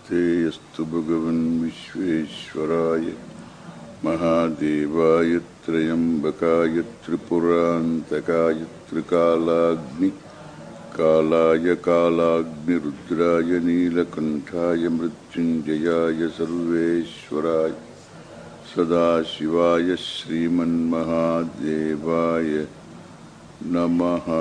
Namaste astu bhagavan Vishveshwaraya Mahadevaya Trayambakaya Tripurantakaya Trikalagni Kalaya Kalagni Rudraya Neelakantaya Mrityunjayaya Sarveshwaraya Sadashivaya Sriman Mahadevaya Namaha.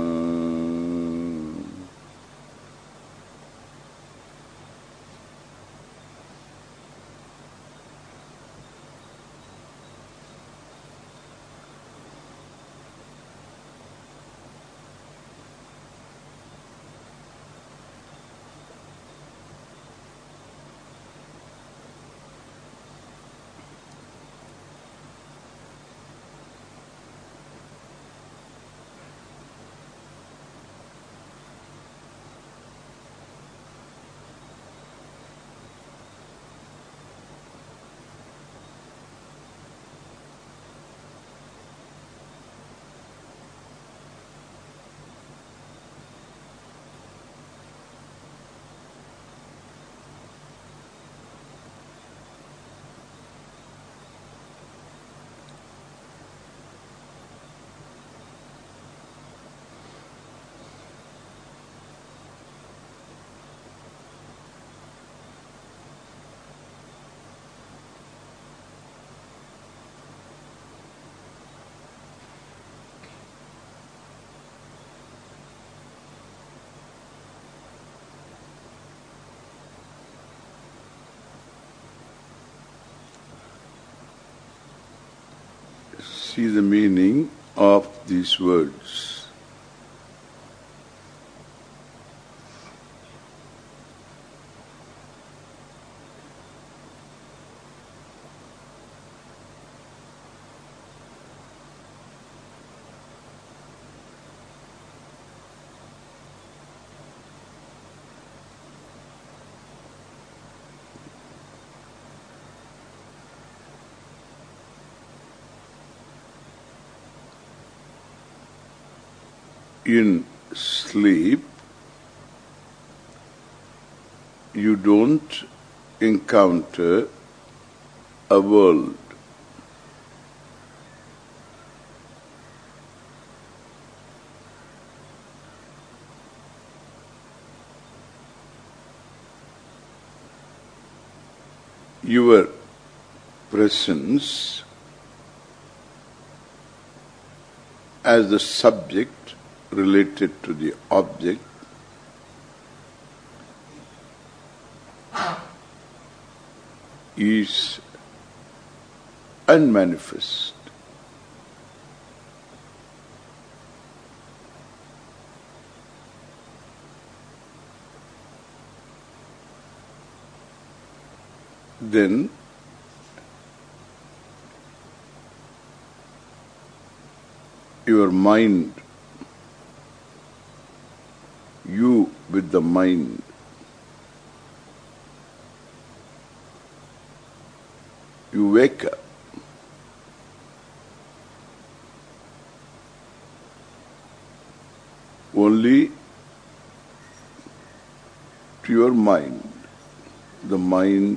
See the meaning of these words. In sleep, you don't encounter a world. Your presence as the subject related to the object is unmanifest. Then your mind, you with the mind, you wake up. Only to your mind. The mind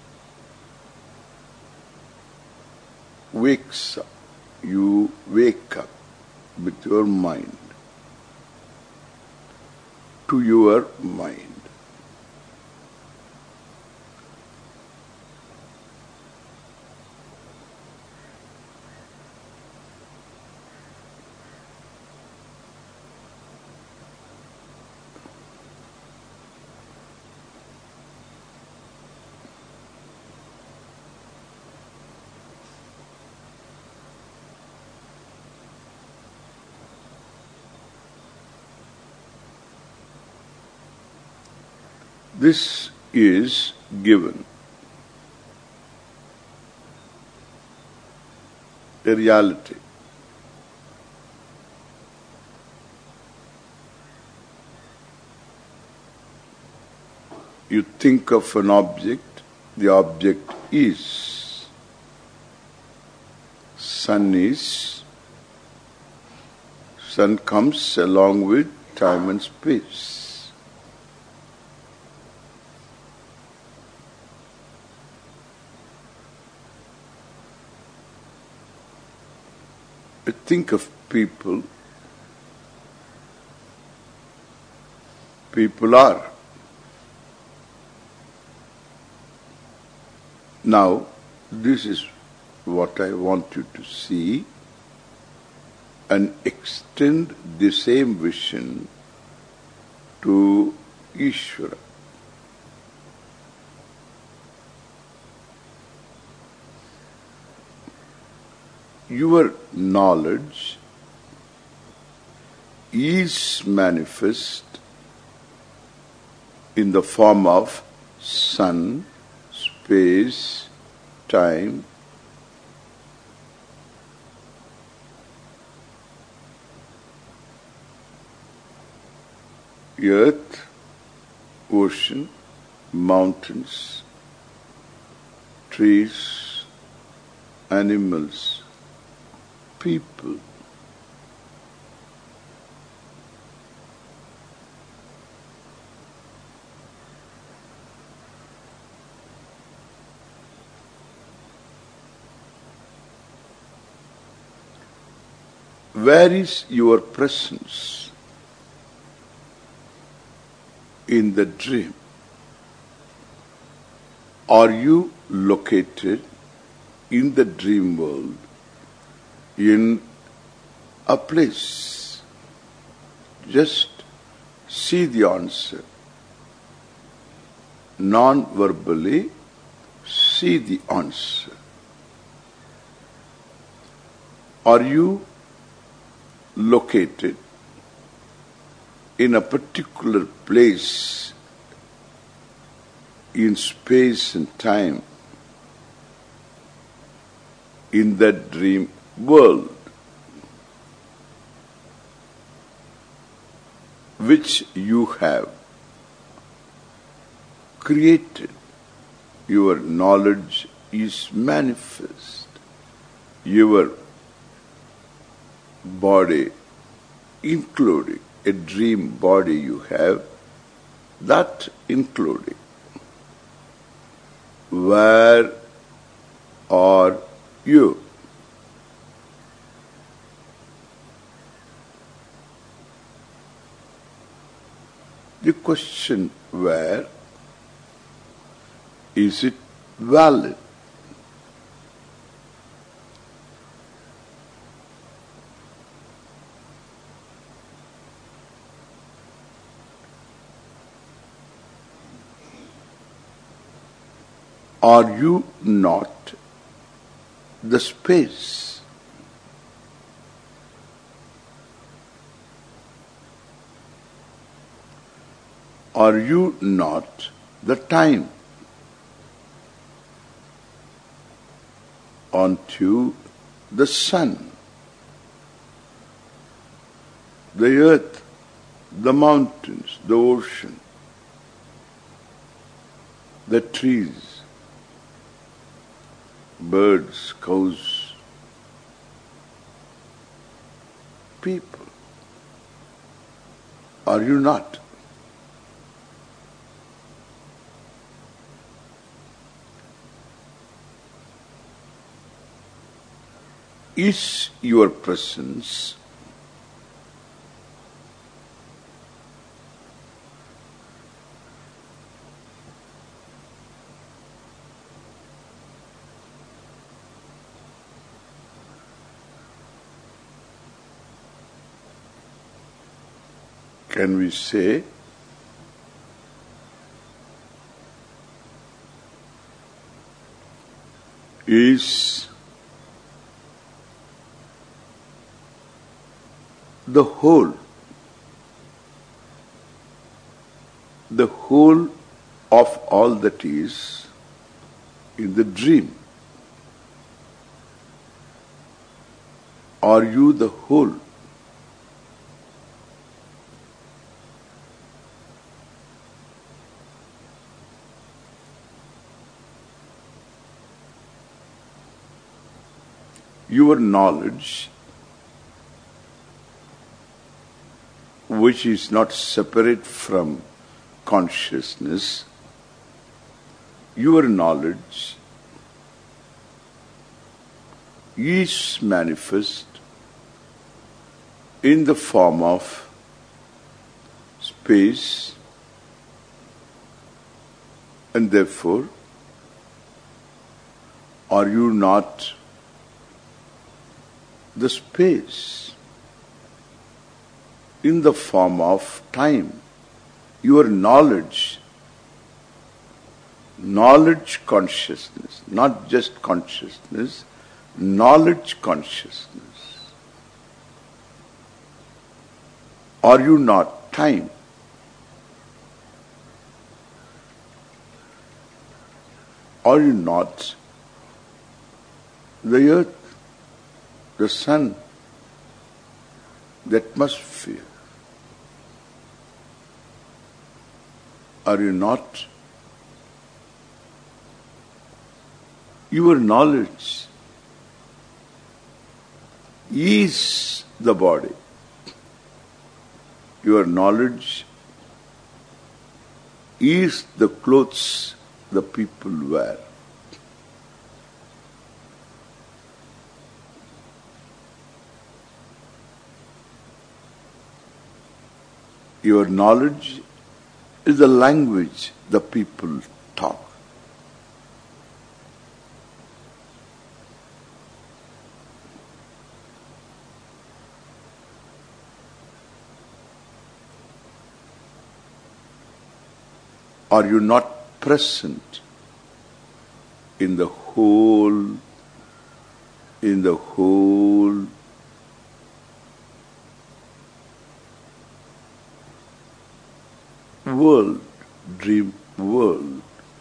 wakes up. You wake up with your mind to your mind. This is given. A reality. You think of an object, the object is. Sun comes along with time and space. think of people. People are. Now, this is what I want you to see and extend the same vision to Ishvara. Your knowledge is manifest in the form of sun, space, time, earth, ocean, mountains, trees, animals, people. Where is your presence in the dream? Are you located in the dream world in a place? Just see the answer. Non-verbally, see the answer. Are you located in a particular place in space and time in that dream world which you have created? Your knowledge is manifest. Your body, including a dream body you have, that including. Where are you? The question where, is it valid? Are you not the space? Are you not the time? Aren't you the sun, the earth, the mountains, the ocean, the trees, birds, cows, people? Are you not? Is your presence can we say is the whole of all that is in the dream? Are you the whole? Your knowledge, which is not separate from consciousness, your knowledge is manifest in the form of space, and therefore, are you not the space in the form of time? Your knowledge consciousness, not just consciousness, knowledge consciousness. Are you not time? Are you not the earth, the sun, the atmosphere? Are you not? Your knowledge is the body. Your knowledge is the clothes the people wear. Your knowledge is the language the people talk. Are you not present in the whole world, dream world?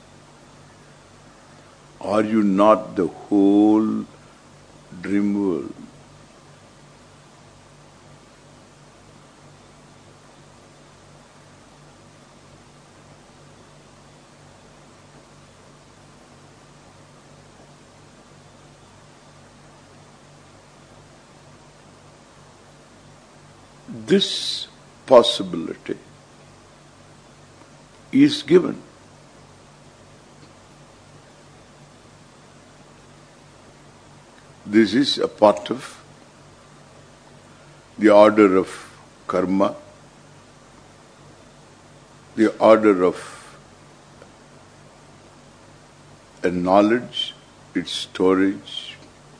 Are you not the whole dream world? This possibility is given. This is a part of the order of karma, the order of a knowledge, its storage,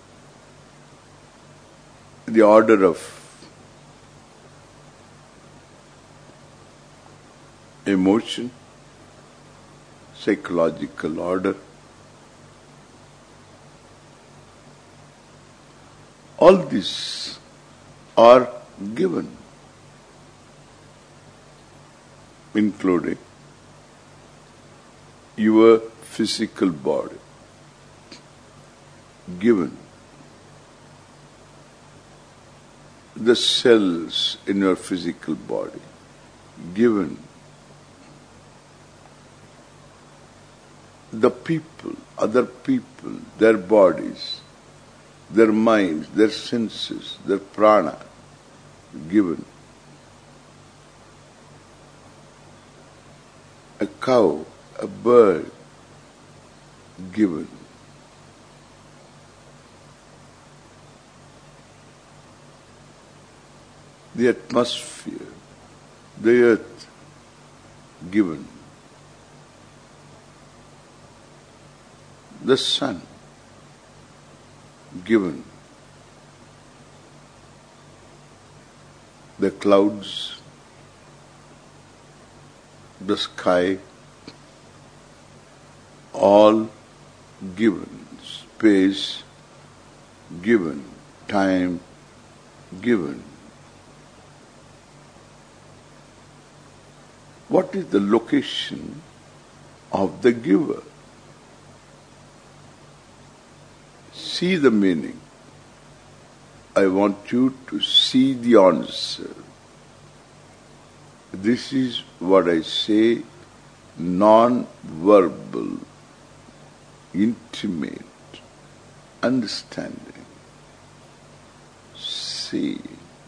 the order of emotion, psychological order. All these are given, including your physical body, given the cells in your physical body, given the people, other people, their bodies, their minds, their senses, their prana, given. A cow, a bird, given. The atmosphere, the earth, given. The sun, given. The clouds, the sky, all given. Space, given. Time, given. What is the location of the giver? See the meaning. I want you to see the answer. This is what I say, non-verbal, intimate understanding. See.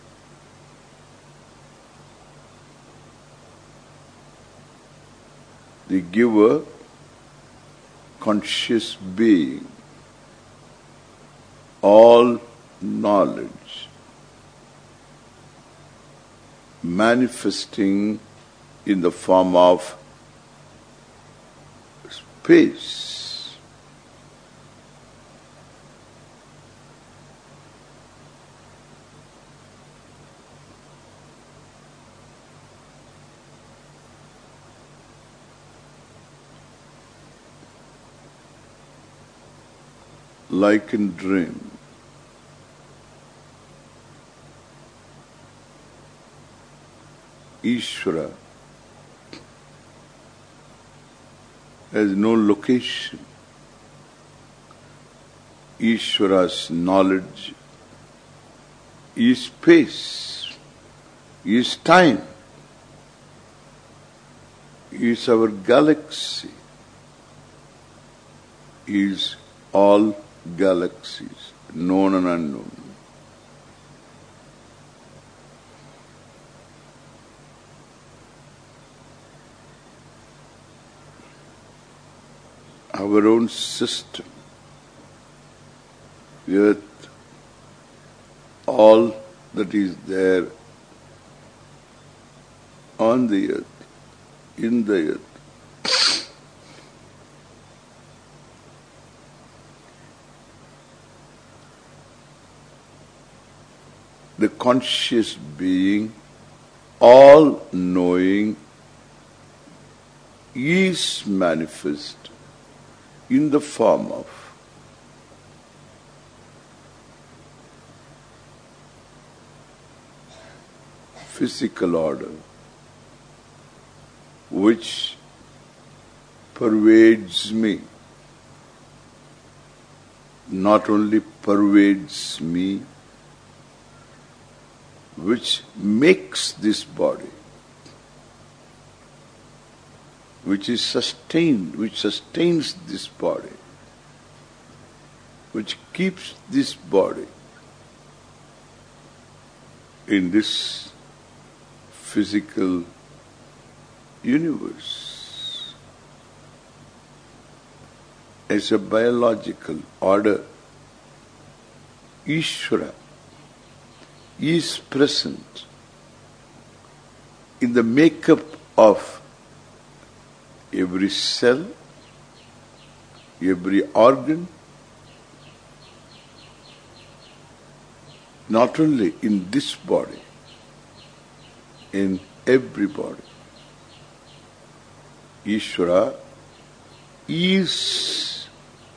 The giver, conscious being, all knowledge, manifesting in the form of space. Like in dream, Ishvara has no location. Ishvara's knowledge is space, is time, is our galaxy, is all galaxies, known and unknown. Our own system, earth, all that is there on the earth, in the earth, the conscious being, all knowing, is manifest in the form of physical order, which pervades me. Not only pervades me, which makes this body, which is sustained, which sustains this body, which keeps this body in this physical universe as a biological order. Ishvara is present in the makeup of every cell, every organ, not only in this body, in every body. Ishvara is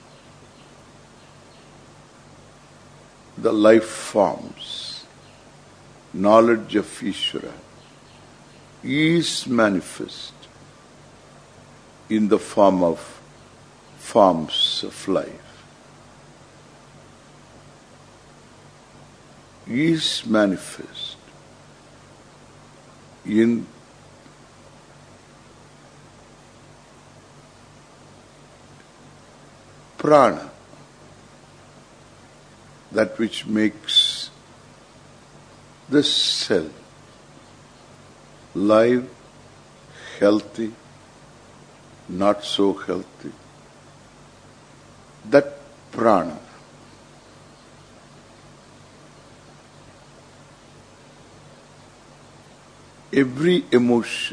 the life forms. Knowledge of Ishvara is manifest in the form of forms of life. Is manifest in prana, that which makes the cell live, healthy, not so healthy. That prana every emotion,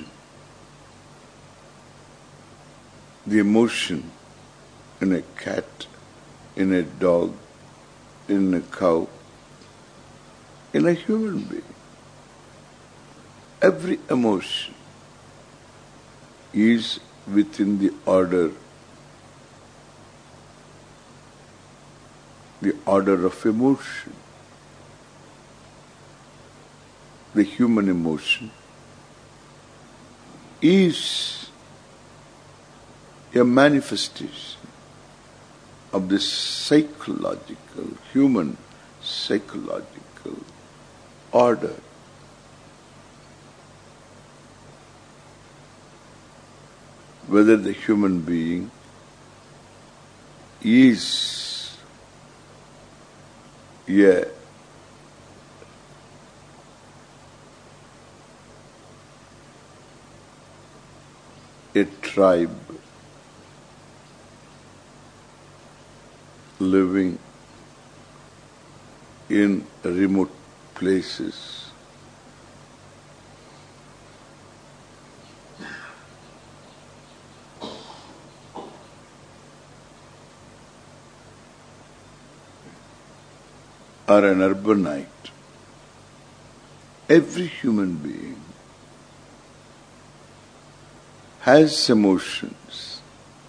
the emotion in a cat, in a dog, in a cow, in a human being, every emotion is within the order of emotion. The human emotion is a manifestation of this human psychological order. Whether the human being is a tribe living in remote places, or an urbanite, every human being has emotions.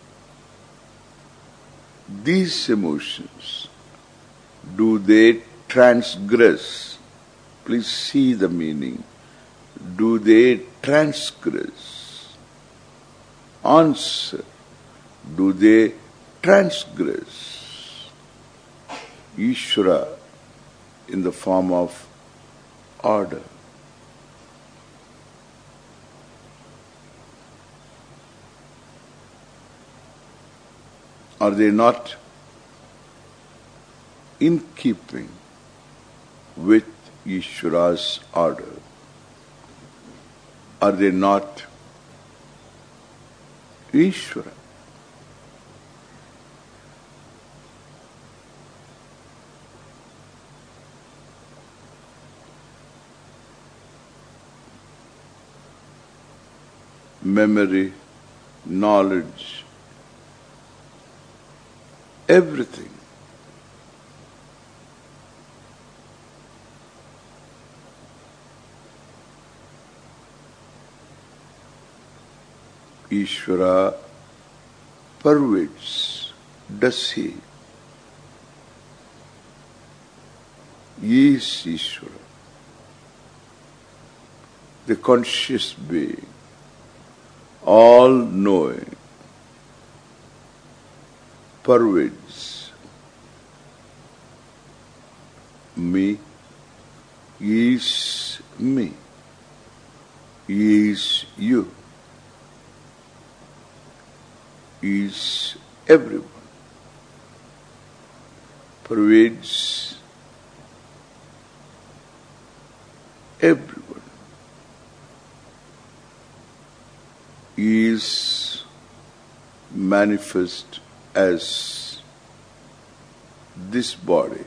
These emotions, do they transgress? Please see the meaning. Do they transgress? Answer. Do they transgress? Ishvara in the form of order. Are they not in keeping with Ishvara's order? Are they not Ishvara? Memory, knowledge, everything Ishvara pervades. Does he? He is Ishvara, the conscious being, all-knowing, pervades me, is me, is you, is everyone, pervades everyone, is manifest as this body,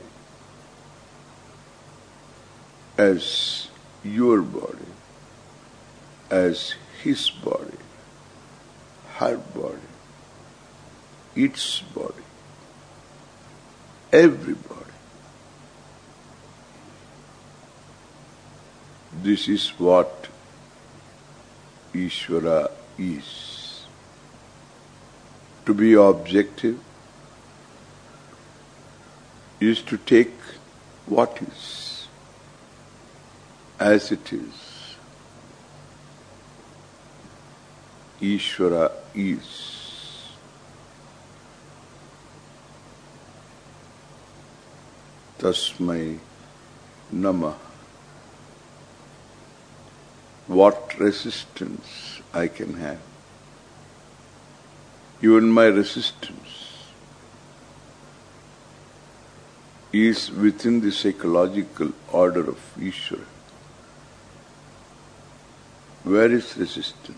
as your body, as his body, her body, its body, everybody. This is what Ishvara is. To be objective is to take what is as it is. Ishvara is. Tasmai Namah. What resistance I can have. Even my resistance is within the psychological order of Ishvara. Where is resistance?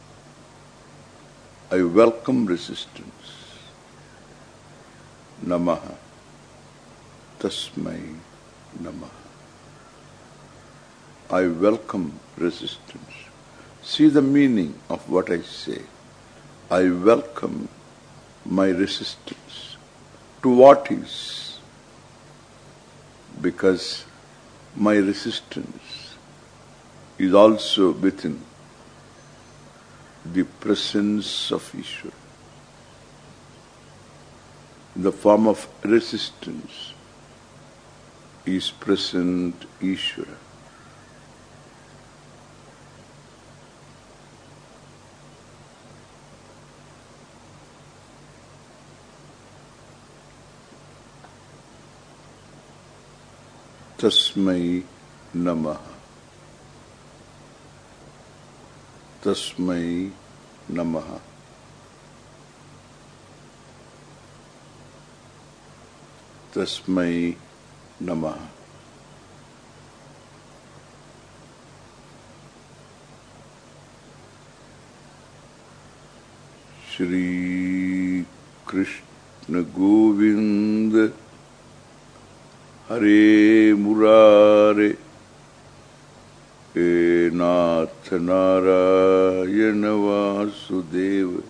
I welcome resistance. Namaha. Tasmai Namaha. I welcome resistance. See the meaning of what I say. I welcome my resistance to what is, because my resistance is also within the presence of Ishvara. The form of resistance is present Ishvara. Tasmai Namaha. Tasmai Namaha. Tasmai Namaha. Shri Krishna Govinda Hare Murare He Nath Narayana Vasudeva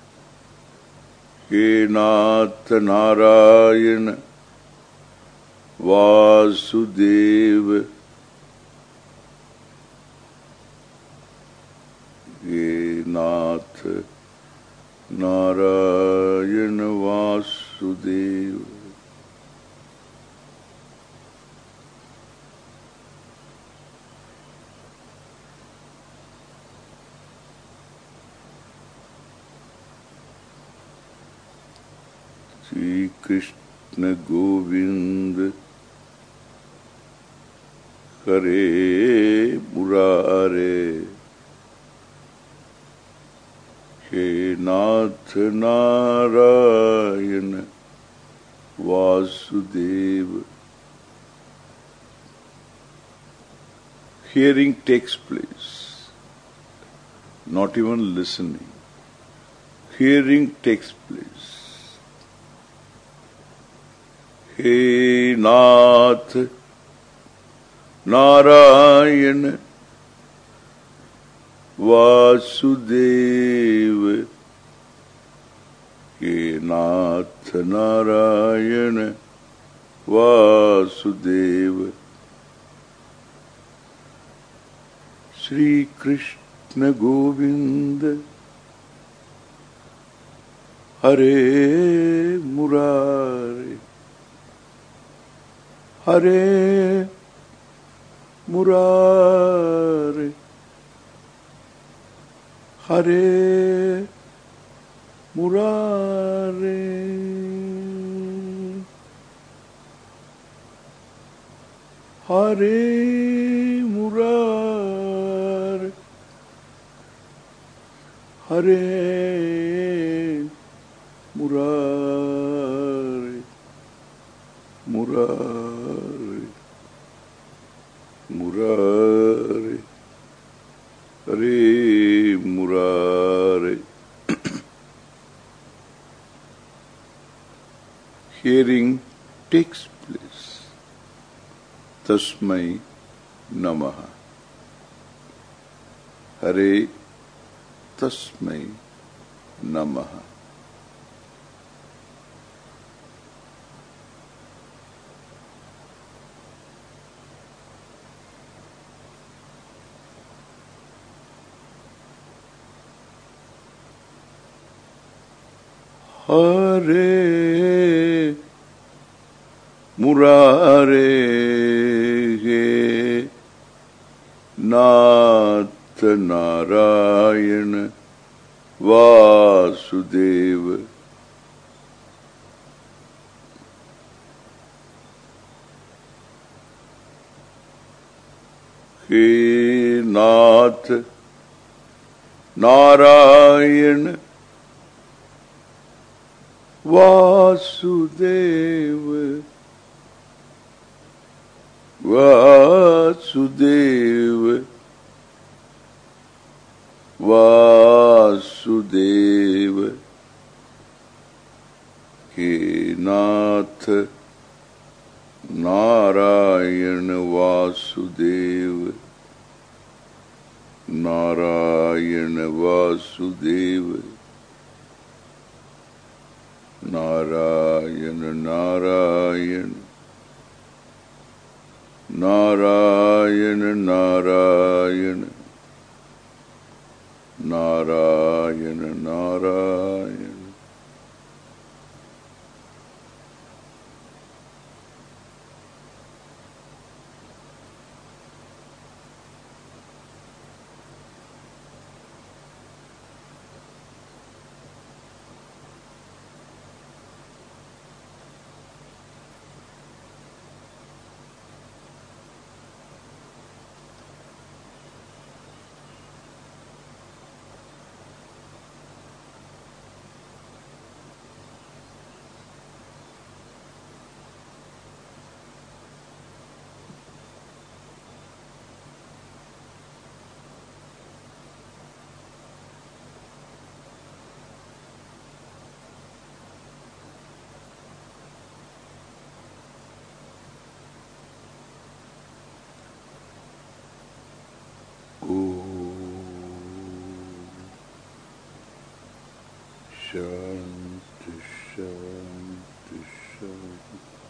He Nath Narayana Vasudeva. He Nath Narayana Vasudeva. Shri Krishna Govind Hare Murare He Nath Narayana Vasudeva. Hearing takes place, not even listening. Hearing takes place. He Nath Narayana Vasudeva. He Nath Narayana Vasudeva. Shri Krishna Govinda Hare Murare Hare Murare Hare Murare. Hare Murare Hare Murare Murare Murare Hare Murare. Hearing takes place. Tasmai Namaha. Hare Tasmai Namaha. Hare Murare He Nath Narayana Vasudeva. He Nath Narayana Vasudeva. Vasudeva. Vasudeva. He Nath Narayana Vasudeva. Narayana Vasudeva. Narayana Narayana Narayana Narayana Narayana Narayana. Shanti, Shanti, Shanti.